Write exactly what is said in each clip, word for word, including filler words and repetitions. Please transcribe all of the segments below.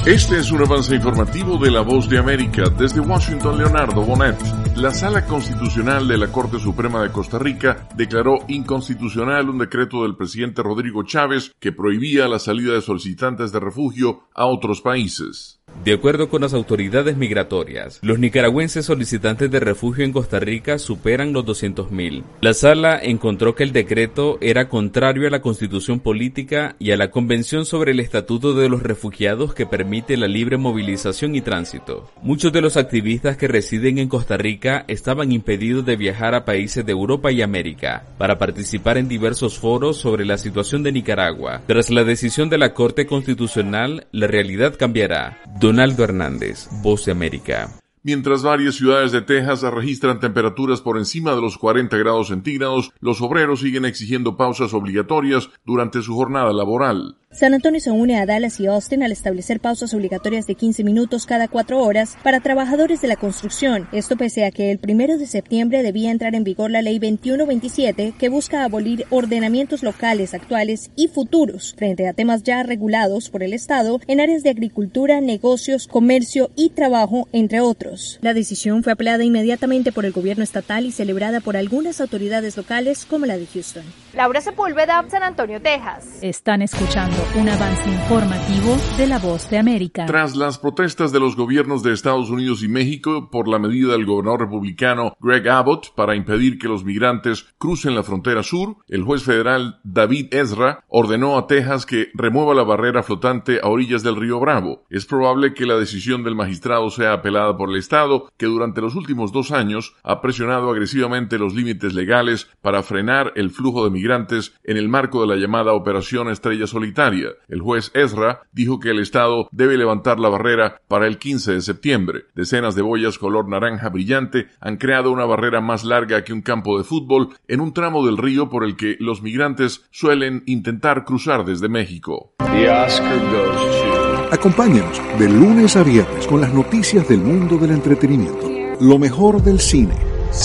Este es un avance informativo de La Voz de América. Desde Washington, Leonardo Bonet. La Sala Constitucional de la Corte Suprema de Costa Rica declaró inconstitucional un decreto del presidente Rodrigo Chávez que prohibía la salida de solicitantes de refugio a otros países. De acuerdo con las autoridades migratorias, los nicaragüenses solicitantes de refugio en Costa Rica superan los doscientos mil. La sala encontró que el decreto era contrario a la Constitución Política y a la Convención sobre el Estatuto de los Refugiados que permite la libre movilización y tránsito. Muchos de los activistas que residen en Costa Rica estaban impedidos de viajar a países de Europa y América para participar en diversos foros sobre la situación de Nicaragua. Tras la decisión de la Corte Constitucional, la realidad cambiará. Donaldo Hernández, Voz de América. Mientras varias ciudades de Texas registran temperaturas por encima de los cuarenta grados centígrados, los obreros siguen exigiendo pausas obligatorias durante su jornada laboral. San Antonio se une a Dallas y Austin al establecer pausas obligatorias de quince minutos cada cuatro horas para trabajadores de la construcción. Esto pese a que el primero de septiembre debía entrar en vigor la Ley veintiuno veintisiete que busca abolir ordenamientos locales actuales y futuros frente a temas ya regulados por el Estado en áreas de agricultura, negocios, comercio y trabajo, entre otros. La decisión fue apelada inmediatamente por el gobierno estatal y celebrada por algunas autoridades locales como la de Houston. Laura Sepúlveda, San Antonio, Texas. Están escuchando un avance informativo de La Voz de América. Tras las protestas de los gobiernos de Estados Unidos y México por la medida del gobernador republicano Greg Abbott para impedir que los migrantes crucen la frontera sur, el juez federal David Ezra ordenó a Texas que remueva la barrera flotante a orillas del río Bravo. Es probable que la decisión del magistrado sea apelada por el Estado, que durante los últimos dos años ha presionado agresivamente los límites legales para frenar el flujo de migrantes en el marco de la llamada Operación Estrella Solitaria. El juez Ezra dijo que el Estado debe levantar la barrera para el quince de septiembre. Decenas de boyas color naranja brillante han creado una barrera más larga que un campo de fútbol en un tramo del río por el que los migrantes suelen intentar cruzar desde México. The Oscar goes to... Acompáñanos de lunes a viernes con las noticias del mundo del entretenimiento. Lo mejor del cine.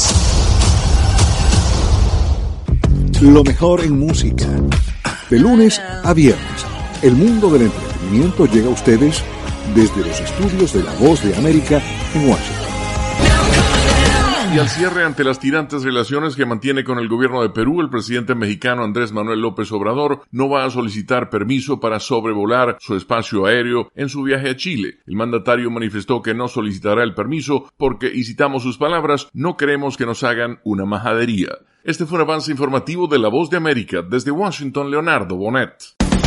Lo mejor en música. De lunes a viernes, el mundo del entretenimiento llega a ustedes desde los estudios de La Voz de América en Washington. Y al cierre, ante las tirantes relaciones que mantiene con el gobierno de Perú, el presidente mexicano Andrés Manuel López Obrador no va a solicitar permiso para sobrevolar su espacio aéreo en su viaje a Chile. El mandatario manifestó que no solicitará el permiso porque, y citamos sus palabras, no queremos que nos hagan una majadería. Este fue un avance informativo de La Voz de América. Desde Washington, Leonardo Bonet.